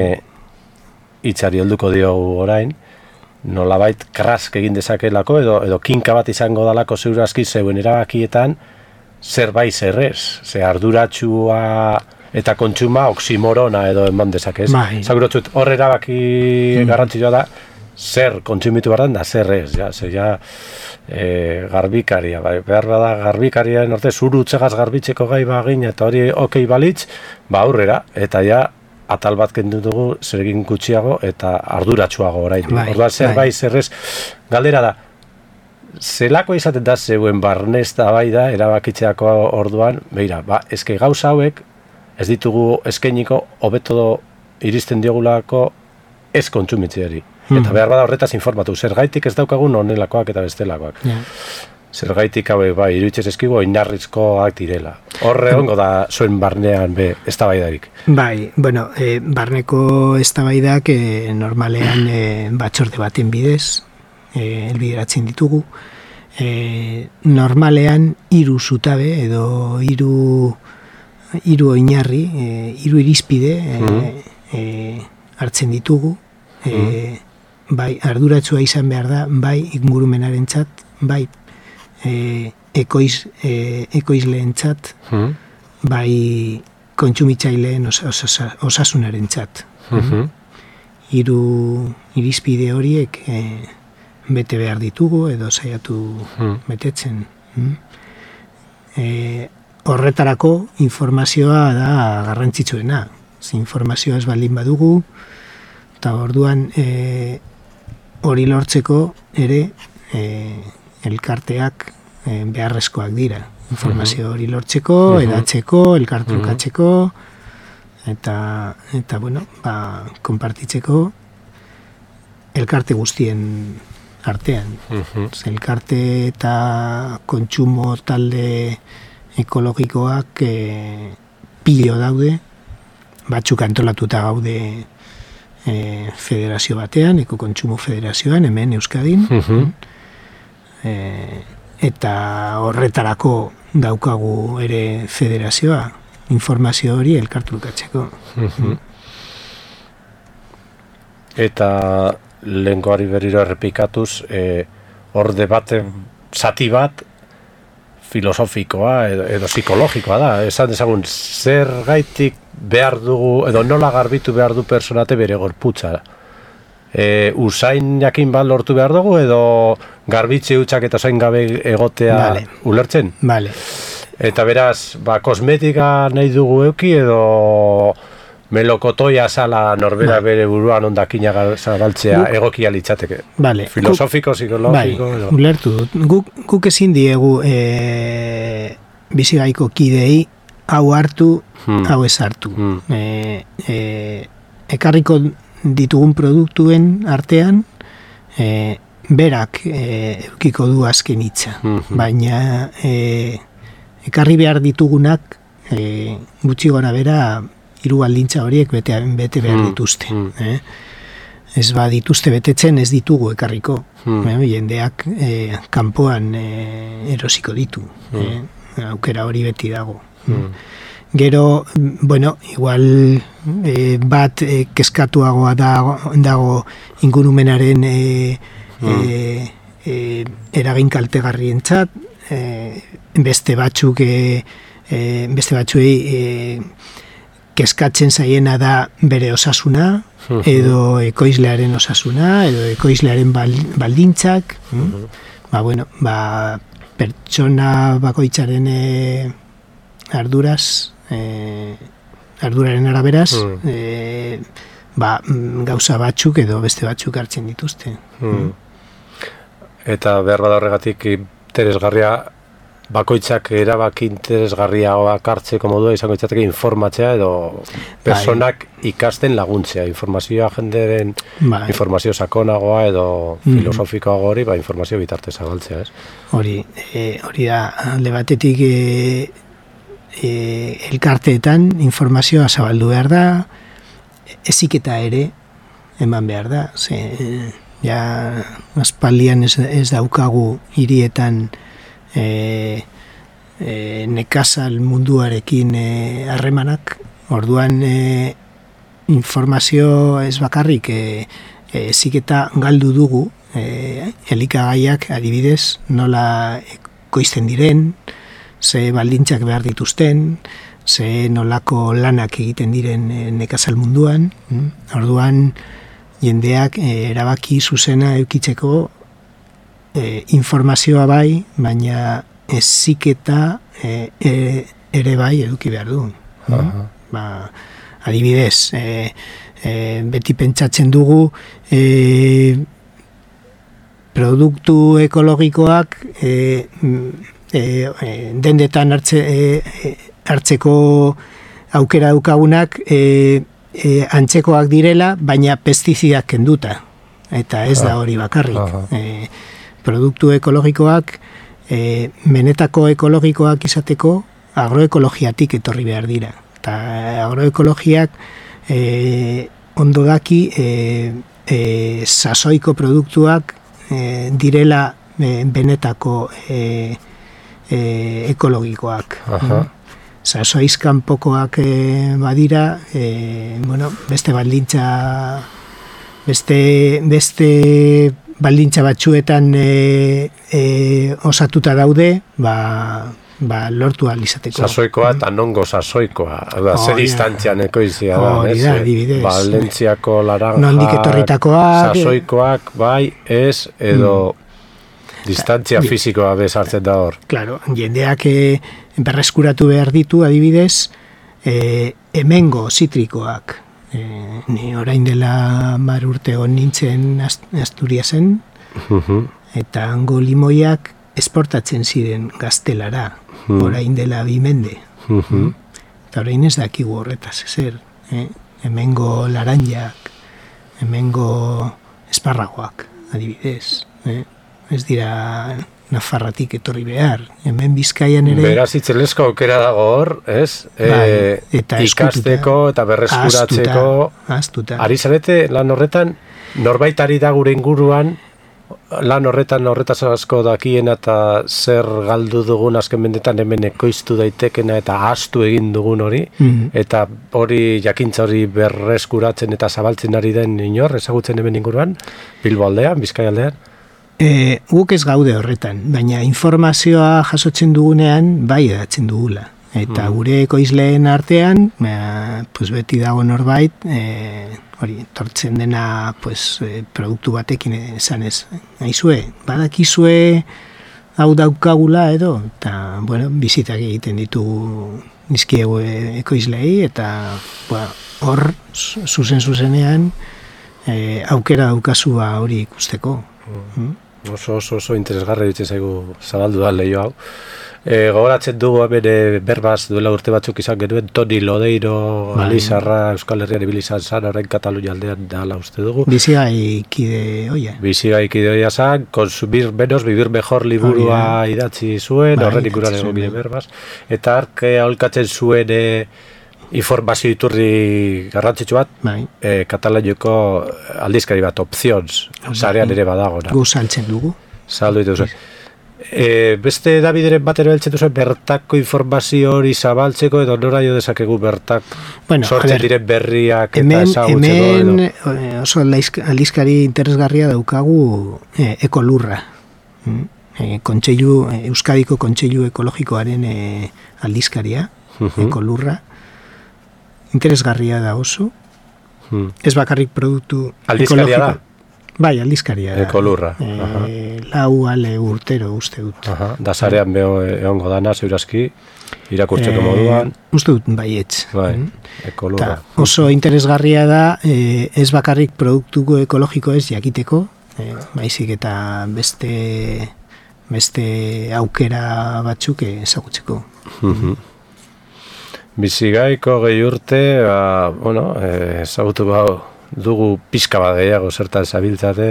hitzari helduko diogu orain, nolabait krask egin dezakelako edo, edo kinka bat izango dalako zeurazki zeuen erabakietan zerbait zerrez. Ze arduratsua eta kontsuma oksimorona edo eman dezake, ez? Bai. Zagurotzut, hor erabaki mm. garrantzitsua da, zer kontsumitu behar da, zer ez, ja, zer ja, e, garbikaria, bai, behar bada garbikarien orte, zuru utzegaz garbitzeko gai bagin, eta hori okei balitz, ba aurrera, eta ja, atal bat kendu dugu, zer egin gutxiago, eta arduratsuago orain. Bai, Orduan, zer bai, zer ez, galdera da, zelako izaten da zeuen barnez da bai da, erabakitzeako orduan, beira, ba, eske gauza hauek, ez ditugu eskainiko hobeto iristen diogulako ez kontsumitzeari. Hmm. Eta behar bada horretaz informatu. Zergaitik ez daukagun honelakoak eta bestelakoak. Yeah. Zergaitik hau bai, iruditzez eskigu oinarrizkoak direla. Horre hongo da zuen barnean be eztabaidarik. Bai, bueno, e, barneko eztabaidak e, normalean e, batzorde baten bidez, e, elbideratzen ditugu. E, normalean hiru zutabe edo hiru hiru oinarri, e, hiru irizpide e, mm-hmm. e, hartzen ditugu, e, mm-hmm. bai arduratsua izan behar da, bai ingurumenarentzat, bai e, ekoiz, e, ekoizleentzat, mm-hmm. bai kontsumitzaileen os, os, os, osasunarentzat. Mm-hmm. Hiru irizpide horiek e, bete behar ditugu edo saiatu mm-hmm. betetzen. Mm-hmm. E, Horretarako informazioa da garrantzitsuena. Informazioa ez baldin badugu, eta orduan e, hori lortzeko ere e, elkarteak e, beharrezkoak dira. Informazio hori lortzeko, uh-huh. edatzeko, elkartrukatzeko, eta, eta bueno, ba, konpartitzeko elkarte guztien artean. Uh-huh. Elkarte eta kontsumo talde ekologikoak e, pilo daude, batzuk antolatuta gaude e, federazio batean, ekokontsumo federazioan, hemen Euskadin, uh-huh. e, eta horretarako daukagu ere federazioa, informazio hori elkartrukatzeko. Uh-huh. Eta lehenkoari berriro errepikatuz, e, hor debate zati bat, filosofikoa edo, edo psikologikoa da. Esan dezagun, zer gaitik behar dugu, edo nola garbitu behar du personate bere gorputza. E, usain jakin bat lortu behar dugu, edo garbitze hutsak eta usain gabe egotea vale. Ulertzen? Vale. Eta beraz, ba, kosmetika nahi dugu euki, edo melokotoia zala norbera bai. Bere buruan ondakina zabaltzea guk, egokia litzateke. Vale. Filosofiko, psikologiko. Bai, ulertu dut. Guk, guk ezin diegu e, bizigaiko kidei hau hartu, hmm. hau ez hartu. Hmm. E, e, ekarriko ditugun produktuen artean e, berak e, eukiko du azken hitza. Hmm. Baina e, ekarri behar ditugunak e, gutxi gora bera hiru baldintza horiek bete, bete behar dituzte. Mm, mm. Eh? Ez ba dituzte betetzen ez ditugu ekarriko. Mm. Eh? Jendeak eh, kanpoan eh, erosiko ditu. Mm. Eh? Aukera hori beti dago. Mm. Gero, bueno, igual e, bat e, kezkatuagoa dago, dago ingurumenaren e, mm. e, e, eragin kaltegarrientzat, e, beste batzuk e, e, beste batzuei e, kezkatzen zaiena da bere osasuna, edo ekoizlearen osasuna, edo ekoizlearen baldintzak, mm? ba, bueno, ba, pertsona bakoitzaren e, arduraz, e, arduraren araberaz, mm. e, ba, gauza batzuk edo beste batzuk hartzen dituzte. Mm. Eta behar bada horregatik interesgarria, bakoitzak erabaki interesgarriagoak hartzeko modua izango itzateke informatzea edo personak bai. Ikasten laguntzea, informazioa jenderen bai. Informazio sakonagoa edo mm. filosofikoago hori, ba, informazio bitartez zabaltzea, ez? Hori, e, hori da, alde batetik e, e, elkarteetan informazioa zabaldu behar da, heziketa ere eman behar da, ze, ja, aspaldian ez, ez daukagu hirietan E, e, nekazal munduarekin harremanak, e, orduan e, informazio ez bakarrik heziketa e, galdu dugu, e, elikagaiak adibidez nola ekoizten diren, ze baldintzak behar dituzten, ze nolako lanak egiten diren e, nekazal munduan, orduan jendeak e, erabaki zuzena eukitzeko E, informazioa bai, baina heziketa e, e, ere bai eduki behar du. Uh-huh. Ba, adibidez, e, e, beti pentsatzen dugu e, produktu ekologikoak e, e, e, dendetan hartze, e, hartzeko aukera daukagunak e, e, antzekoak direla, baina pestizidak kenduta. Eta ez da hori bakarrik. Uh-huh. E, produktu ekologikoak, e, menetako ekologikoak izateko, agroekologiatik etorri behar dira. Eta agroekologiak e, ondo daki e, e, sasoiko produktuak e, direla e, benetako e, e, ekologikoak. Uh-huh. Sasoizkan pokoak e, badira, e, bueno, beste baldintza, beste, beste baldintza batzuetan e, e, osatuta daude, ba, ba lortu alizateko. Sasoikoa eta nongo sasoikoa, da, oh, ze distantzian ekoizia da, oh, ez? Da, adibidez. Valentziako laranjak, nondik etorritakoak, sasoikoak, bai, ez, edo mm. distantzia Ta, fisikoa bezartzen da hor. Claro, jendeak e, berreskuratu behar ditu, adibidez, e, hemengo zitrikoak. E, ni orain dela mar urte hon nintzen Asturiasen, uh-huh. eta hango limoiak esportatzen ziren Gaztelara, uh-huh. orain dela bi mende. Uh-huh. Eta orain ez dakigu horretaz ezer. Eh? Hemengo laranjak, hemengo esparragoak, adibidez. Eh? Ez dira Nafarratik etorri behar. Hemen Bizkaian ere... Beraz itzelesko aukera dago hor, ez? Bai, eta e, ikasteko eta berreskuratzeko... Aztuta. Ari zarete lan horretan, norbait ari da gure inguruan, lan horretan horretaz asko dakien eta zer galdu dugun azken mendetan hemen ekoiztu daitekena eta astu egin dugun hori, mm-hmm. eta hori jakintza hori berreskuratzen eta zabaltzen ari den inor, ezagutzen hemen inguruan, Bilbo aldean, Bizkai aldean? E, guk ez gaude horretan, baina informazioa jasotzen dugunean bai edatzen dugula. Eta mm. gure ekoizleen artean, e, pues beti dago norbait, e, hori, tortzen dena pues, e, produktu batekin esan ez. Aizue, badakizue hau daukagula edo, eta bueno, bizitak egiten ditu nizkiegu ekoizlei, eta ba, hor, zuzen zuzenean, e, aukera daukazua hori ikusteko. Mm. Oso, oso, oso interesgarra ditzen zaigu zabaldu da lehio hau. E, gogoratzen dugu bere berbaz duela urte batzuk izan genuen Toni Lodeiro, bai. Alizarra, Euskal Herrian ibilizan zan, orain Katalunia aldean dala uste dugu. Bizigai kide oia. Bizigai kide oia zan, Consumir menos, vivir mejor liburua oh, yeah. idatzi zuen, horren bai, ikuran egon bide berbaz. Eta arke aholkatzen zuen e, informazio iturri garrantzitsu bat, bai. e, Katalanioko aldizkari bat, Opcions, zarean ere badago. Gu saltzen dugu. Saldu dituzu. E, beste Davideren batero heltzen duzu, bertako informazio hori zabaltzeko edo nora jo dezakegu bertak bueno, sortzen diren berriak eta ezagutzeko edo? Hemen oso aldizkari interesgarria daukagu e, ekolurra. E, kontseilu, Euskadiko Kontseilu Ekologikoaren e, aldizkaria, uh-huh. ekolurra. Interesgarria da oso. Hmm. Ez bakarrik produktu aldizkaria ekologiko. Da? Bai, aldizkaria da. Ekolurra. E, lau ale urtero uste dut. Aha. Da zarean beho egongo dana, zeurazki, irakurtzeko e, moduan. Uste dut, baietz. Bai, ekolurra. Ta, oso interesgarria da, e, ez bakarrik produktu ekologiko ez jakiteko, e, baizik eta beste, beste aukera batzuk ezagutzeko. Uh-huh. Bizigaiko gehi urte, ba, bueno, ezagutu bau, dugu pixka bat gehiago zertan zabiltzaten.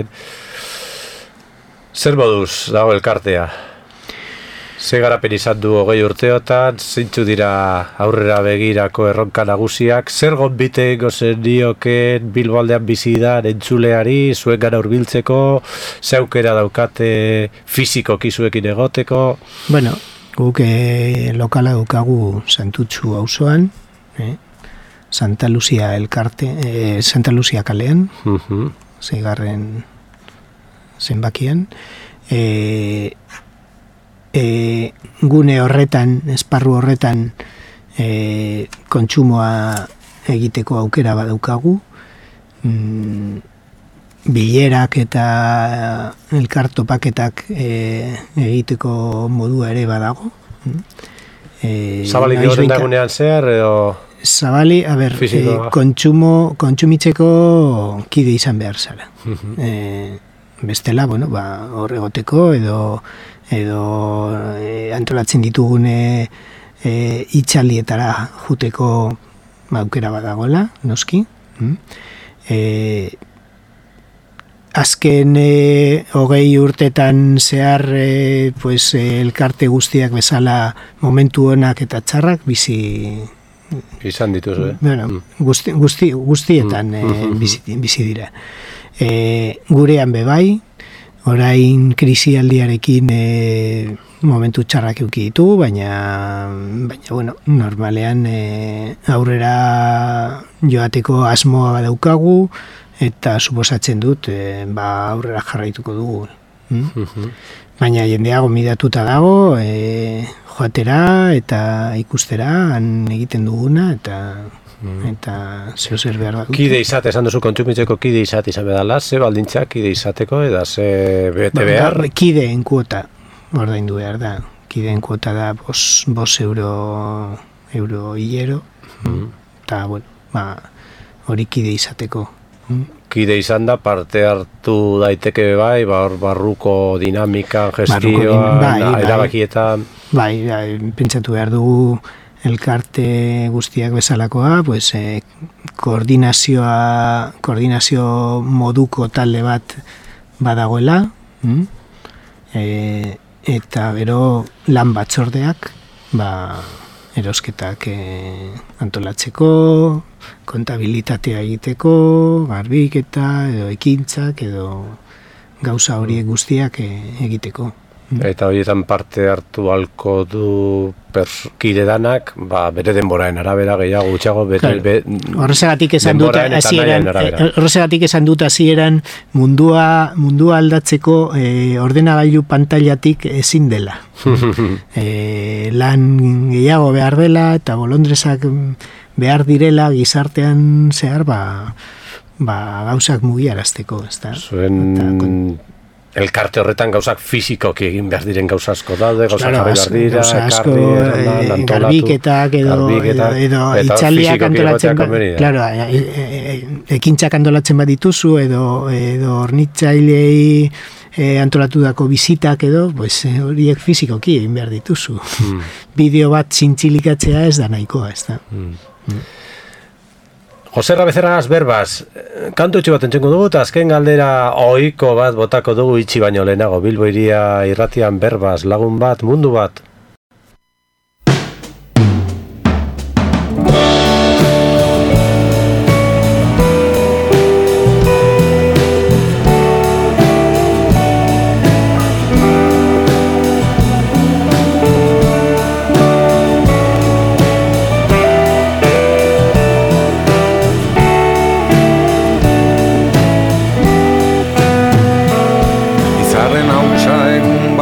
Zer moduz dago elkartea? Ze garapen izan du hogei urteotan, zeintzu dira aurrera begirako erronka nagusiak, zer gonbite gozen dioken Bilbo aldean bizi da entzuleari, zuen gara hurbiltzeko, ze aukera daukate fizikoki zuekin egoteko? Bueno, guk eh, lokala daukagu Santutxu auzoan, eh? Santa Lucia elkarte, eh, Santa Lucia kalean, uh-huh. zeigarren zenbakian, e, e, gune horretan, esparru horretan e, kontsumoa egiteko aukera badaukagu, mm, bilerak eta elkartopaketak e, egiteko modua ere badago. E, Zabalik horren dagunean zehar, edo... Zabali, a ber, e, kontsumo, kontsumitzeko kide izan behar zara. Uh-huh. E, bestela, bueno, ba, hor egoteko, edo, edo e, antolatzen ditugune e, itxaldietara juteko aukera badagoela, noski. Mm? E, azken e, hogei urtetan zehar e, pues, e, elkarte guztiak bezala momentu onak eta txarrak bizi izan dituzu, eh? Bueno, guzti, guzti, guztietan mm. e, bizi, bizi dira. E, gurean bebai, orain krisialdiarekin e, momentu txarrak euki ditu, baina, baina bueno, normalean e, aurrera joateko asmoa badaukagu, eta suposatzen dut e, ba aurrera jarraituko dugu. Mm? Uh-huh. Baina jendea gomidatuta dago e, joatera eta ikustera han egiten duguna eta mm. eta zeo zer behar dut. Kide izate, esan duzu kontsumitzeko kide izate izan bedala, ze baldintzak kide izateko eta ze bete ba, behar? Kideen kuota ordaindu behar da. Kideen kuota da bos, bos euro, euro hilero mm. eta bueno, ba, hori kide izateko. Mm. Kide izan da parte hartu daiteke bai, bar, barruko dinamika, gestioa, bai, erabakietan. Bai, bai, pentsatu behar dugu elkarte guztiak bezalakoa, pues, eh, koordinazioa, koordinazio moduko talde bat badagoela, mm? e, eta gero lan batzordeak, ba, erosketak eh, antolatzeko, kontabilitatea egiteko, garbiketa, edo ekintzak, edo gauza horiek guztiak egiteko. Eta horietan parte hartu halko du kide danak, ba, bere denboraen arabera gehiago gutxiago, claro. be, horregatik esan dut hasieran, horregatik esan dut hasieran mundua mundua aldatzeko eh, ordenagailu pantailatik ezin dela. e, lan gehiago behar dela eta bolondresak behar direla gizartean zehar ba, ba gauzak mugiarazteko, ezta? Zuen elkarte horretan gauzak fizikoki egin behar diren gauza asko daude, gauzak claro, jarri behar dira, asko, ekarri, e, garbiketak edo, edo, edo itxaldiak antolatzen bat, claro, e, e, ekintzak antolatzen bat dituzu, edo, edo ornitzailei e, antolatudako bizitak edo, pues, horiek fizikoki egin behar dituzu. Mm. Bideo bat zintxilikatzea ez da nahikoa, ez da. Mm. Mm. Joserra Becerragas berbaz, kantu itxi bat entzengo dugu, eta azken galdera ohiko bat botako dugu itxi baino lehenago. Bilbo Hiria irratian berbaz, lagun bat, mundu bat.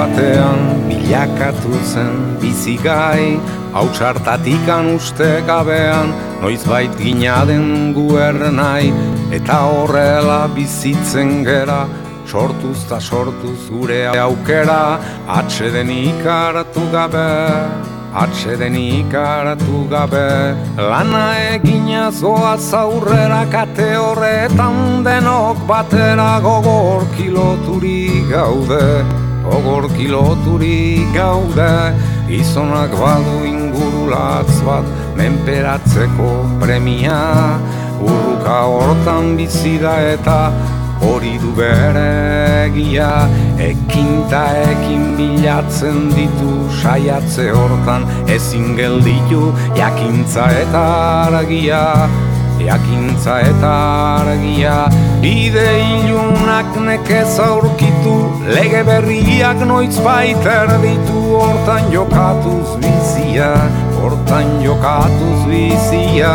batean bilakatu zen bizigai, hautsartatikan uste gabean, noizbait ginaden guernai, eta horrela bizitzen gera, sortuz ta sortuz gure aukera, atsedenik hartu gabe, atsedenik hartu gabe. Lana eginaz goaz aurrera, kate horretan denok batera, gogor kiloturik gaude, gogor kiloturik gaude. Gizonak badu ingurulatz bat, menperatzeko premia, urruka hortan bizi da eta hori du bere egia, ekin ta ekin bilatzen ditu saiatze hortan, ezin gelditu jakintza eta argia, jakintza eta argia. Bide ilunak nekez aurkitu, lege berriak noizbait erditu, hortan jokatuz bizia, hortan jokatuz bizia.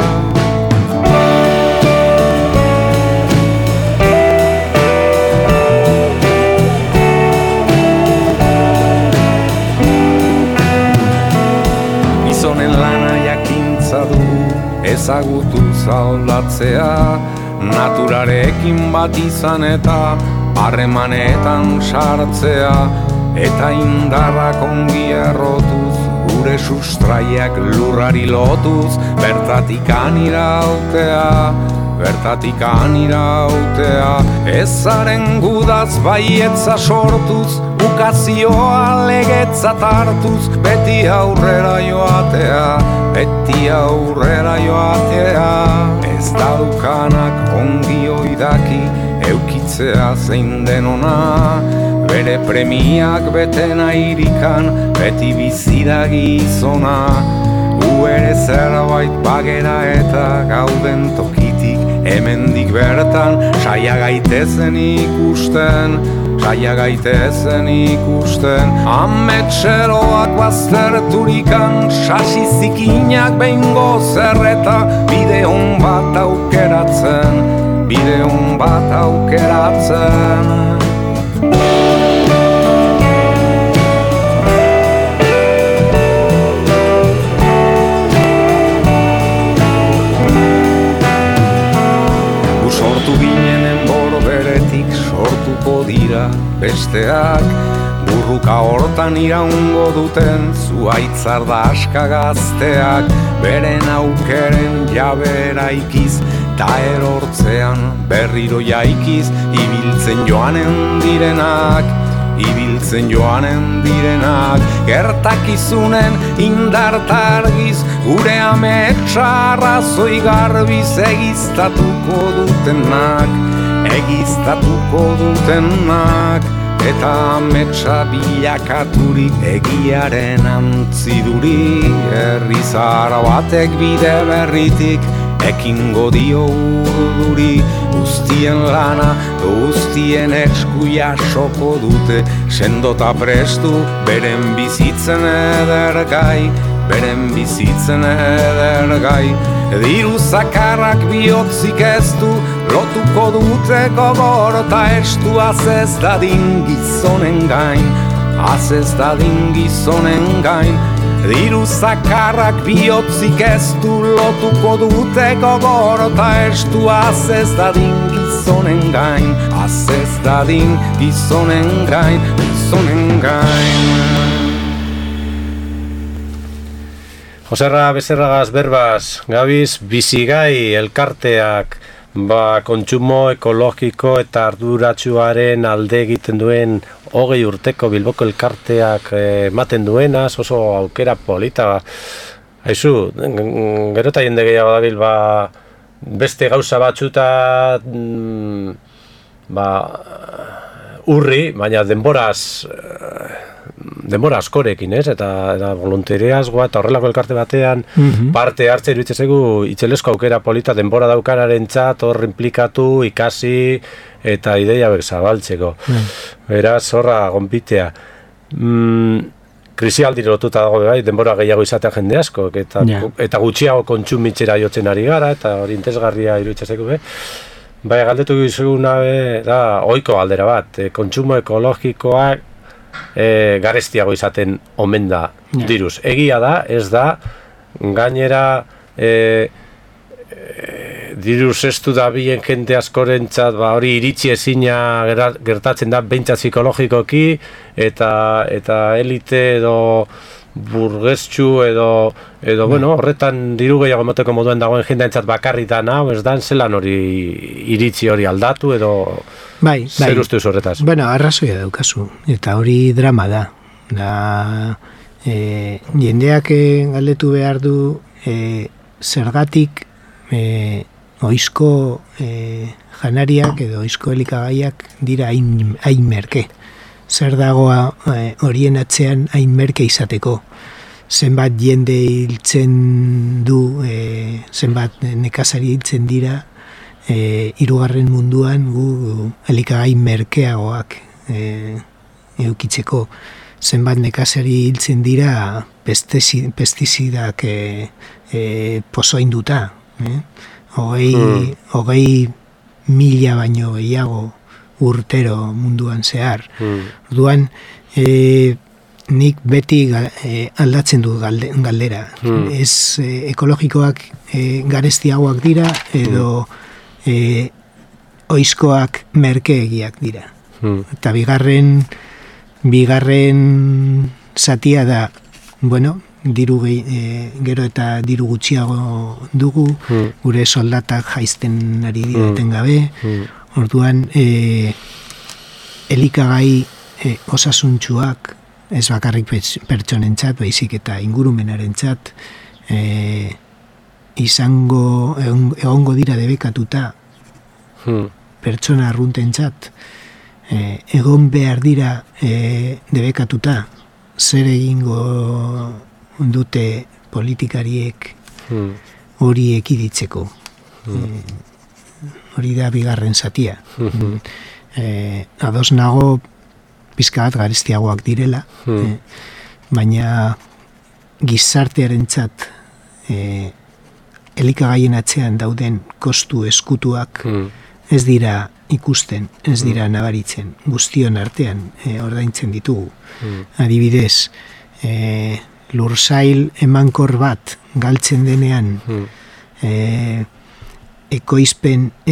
Ezagutu zaldatzea, naturarekin bat izan eta harremanetan sartzea, eta indarrak ongi errotuz, gure sustraiak lurrari lotuz, bertatik anirautea, bertatik anirautea. Ezaren gudaz baietza sortuz, ukazioa legetzat hartuz, beti aurrera joatea, beti aurrera joatea. Ez daukanak ongi oidaki, eukitzea zein denona, bere premiak betena irikan, beti bizida gizona. Gu ere zerbait bagera eta gauden tokitik, hemendik bertan, saia gaitezen ikusten, saia gaitezen ikusten. Ametxeroak bazterturikan, sasi zikinak behingo zerreta, bide hon bat aukeratzen, bide hon bat aukeratzen. Sortu ginenen borberetik sortuko dira besteak, burruka hortan iraungo duten zuaitzar da aska gazteak, beren aukeren jabera ikiz, ta erortzean berriro jaikiz, ibiltzen joanen direnak, ibiltzen joanen direnak, gertakizunen indartargiz, gure ametsa arrazoi garbiz egiztatuko dutenak, egiztatuko dutenak, eta ametsa bilakaturik egiaren antziduri, herri zahar batek bide berritik, ekingo dio urduri, guztien lana, guztien esku jasoko dute, sendota prestu, beren bizitzen edergai, beren bizitzen edergai. Diru zakarrak bihotzik ez du, lotuko dute gogor eta estu, azez dadin gizonen gain, azez dadin gizonen gain. Diru zakarrak bihotzik ez du, lotuko dute gogor eta estu, azez dadin gizonen gain, azez dadin gizonen gain, gizonen gain. Joserra Becerragaz berbaz, gabiz bizigai elkarteak, ba, kontsumo ekologiko eta arduratsuaren alde egiten duen hogei urteko Bilboko elkarteak ematen duenaz, oso aukera polita. Haizu, gero eta jende gehiago dabil, ba, beste gauza batzuta ba, urri, baina denboraz denbora askorekin, ez? Eta, eta voluntariazgoa eta horrelako elkarte batean mm-hmm. parte hartze iruditzen zaigu itzelesko aukera polita denbora daukanarentzat hor inplikatu, ikasi eta ideia bek zabaltzeko. Mm. Beraz, horra gonbitea. Mm, krisialdi lotuta dago bai, denbora gehiago izatea jende asko eta, yeah. eta gutxiago kontsumitzera jotzen ari gara eta hori interesgarria iruditzen zaigu, be? Bai, galdetu gizuguna da ohiko aldera bat, e, kontsumo ekologikoak e, garestiago izaten omen da yeah. diruz. Egia da, ez da, gainera e, e, diruz estu da bien jente askorentzat, ba, hori iritsi ezina gertatzen da behintzat psikologikoki, eta, eta elite edo burgestxu edo, edo mm. bueno, horretan diru gehiago emateko moduen dagoen jendaentzat bakarritan hau, ez dan zelan hori iritzi hori aldatu edo bai, zer bai. ustez horretaz? Bueno, arrazoia daukazu, eta hori drama da. Da, e, jendeak galdetu behar du e, zergatik e, oizko e, janariak edo oizko elikagaiak dira hain, hain merke. Zer dagoa e, horien atzean hain merke izateko. Zenbat jende hiltzen du, e, zenbat nekazari hiltzen dira, e, hirugarren munduan gu elikagai merkeagoak e, eukitzeko. Zenbat nekazari hiltzen dira pestizidak e, e, pozoinduta. E? Hogei, hmm. hogei mila baino gehiago urtero munduan zehar. Hmm. Orduan, e, nik beti e, aldatzen dut galde, galdera. Hmm. Ez e, ekologikoak e, garestiagoak dira edo hmm. e, oizkoak merkeegiak dira. Hmm. Eta bigarren bigarren zatia da, bueno, diru gehi, e, gero eta diru gutxiago dugu, hmm. gure soldatak jaizten ari diraten gabe, hmm. Orduan, e, elikagai e, osasuntsuak, ez bakarrik pertsonentzat, baizik eta ingurumenarentzat, e, izango, egongo dira debekatuta hmm. pertsona arruntentzat, e, egon behar dira e, debekatuta, zer egingo dute politikariek hmm. hori ekiditzeko. Hmm. E, hori da bigarren zatia. Mm-hmm. E, ados nago pizka bat garestiagoak direla, mm. e, baina gizartearentzat e, elikagaien atzean dauden kostu eskutuak mm. ez dira ikusten, ez dira mm. nabaritzen, guztion artean e, ordaintzen ditugu. Mm. Adibidez, e, lursail emankor bat galtzen denean, mm. e, ekoizpen e,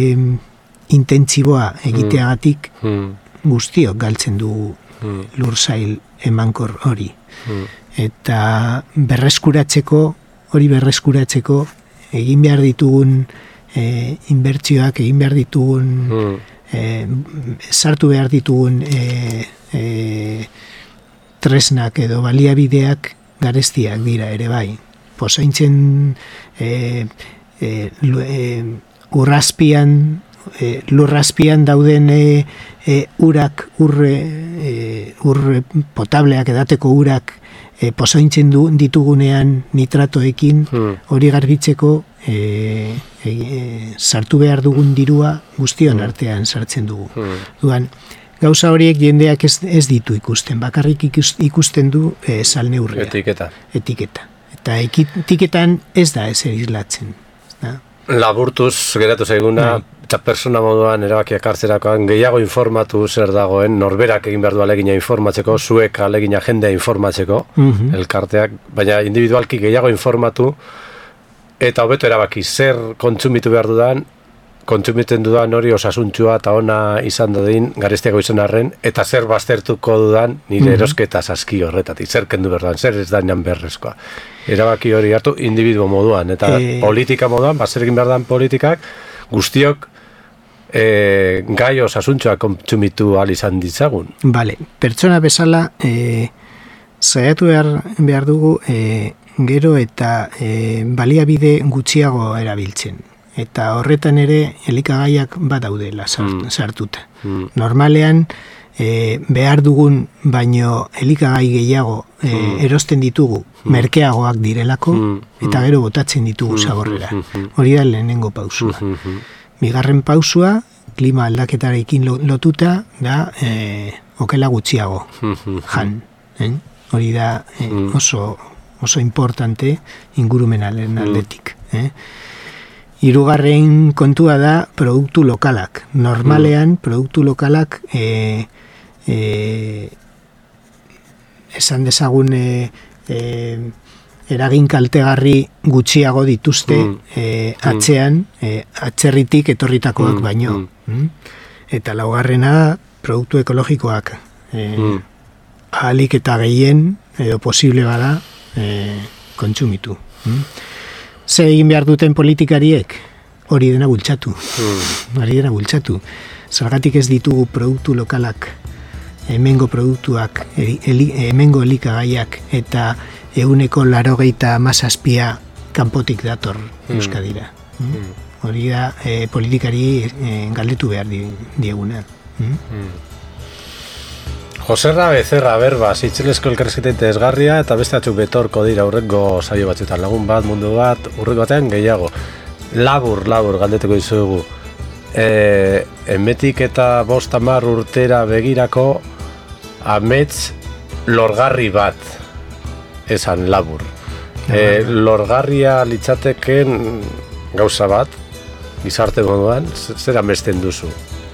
intentsiboa egiteagatik mm. guztiok galtzen dugu mm. lursail emankor hori. Mm. Eta berreskuratzeko, hori berreskuratzeko egin behar ditugun e, inbertsioak, egin behar ditugun mm. e, sartu behar ditugun e, e, tresnak edo baliabideak garestiak dira ere bai. Posaintzen e, E, e, urrazpian e, lurrazpian dauden e, e, urak urre, e, urre potableak edateko urak e, pozointzen du, ditugunean nitratoekin hori hmm. garbitzeko e, e, e, sartu behar dugun dirua guztion hmm. artean sartzen dugu. Hmm. Duan, gauza horiek jendeak ez, ez ditu ikusten, bakarrik ikusten du e, salneurria. Etiketa. Etiketa. Eta etiketan ez da ezer islatzen. Laburtuz geratu zaiguna, eta persona moduan erabakiak hartzerakoan gehiago informatu zer dagoen, norberak egin behar du alegina informatzeko, zuek alegina jendea informatzeko, mm-hmm. elkarteak, baina individualki gehiago informatu, eta hobeto erabaki zer kontsumitu behar dudan, kontsumiten dudan hori osasuntxua eta ona izan dadin garestiago izan arren, eta zer baztertuko dudan nire mm-hmm. erosketa saski horretatik, zer kendu behar dudan, zer ez dainan berrezkoa. Erabaki hori hartu individuo moduan, eta e... politika moduan, bazer egin behar dan politikak, guztiok e, gai osasuntxoa kontsumitu ahal izan ditzagun. Bale, pertsona bezala e, saiatu behar, behar dugu e, gero eta e, baliabide gutxiago erabiltzen. Eta horretan ere elikagaiak badaudela sart, sartuta. Mm. Normalean e, behar dugun baino elikagai gehiago e, mm. erosten ditugu mm. merkeagoak direlako mm. eta gero botatzen ditugu zaborrera. Mm. Hori da lehenengo pausua. Mm. Bigarren pausua, klima aldaketarekin lotuta da e, okela gutxiago jan. Eh? Hori da e, oso, oso importante ingurumenaren aldetik. Eh? Hirugarren kontua da produktu lokalak. Normalean, produktu lokalak e, e, esan dezagun e, e, eragin kaltegarri gutxiago dituzte mm. e, atzean, e, atzerritik etorritakoak mm. baino. Mm. Eta laugarrena, produktu ekologikoak e, mm. ahalik eta gehien, edo posible bada, e, kontsumitu. Mm. Ze egin behar duten politikariek? Hori dena bultzatu. Mm. Hori dena bultzatu. Zergatik ez ditugu produktu lokalak, hemengo produktuak, eli, hemengo elikagaiak, eta eguneko larogeita mazazpia kanpotik dator mm. Euskadira. Mm. Hori da e, politikari e, galdetu behar di, dieguna. Mm. Mm. Joserra Becerra Berbas, itxelesko elkarrizketa interesgarria eta beste batzuk betorko dira urrengo saio batzuetan, lagun bat, mundu bat, urrengo batean gehiago. Labur, labur, galdetuko dizugu. E, emetik eta bost hamar urtera begirako amets lorgarri bat, esan labur. E, lorgarria litzateken gauza bat, gizarte moduan, zer amesten duzu?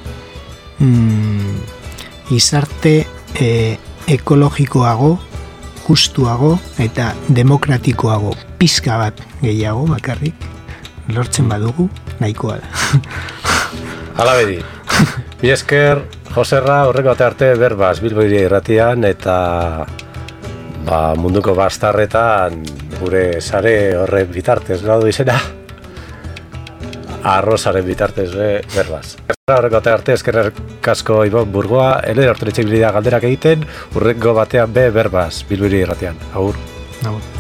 Mm, gizarte e, ekologikoago, justuago eta demokratikoago, pizka bat gehiago bakarrik, lortzen badugu, nahikoa da. Hala bedi. Bi esker, Joserra, horreko bate arte Berbas, Bilbo Iria irratian, eta ba, munduko bastarretan gure sare horren bitartez, gaudu izena, arrozaren bitartez be, Berbas. Horreko bate arte eskerrek asko Ibon Burgoa, ele hortretxe bilidea galderak egiten, urrengo batean be Berbas, Bilbo Iria irratian. Agur. Agur.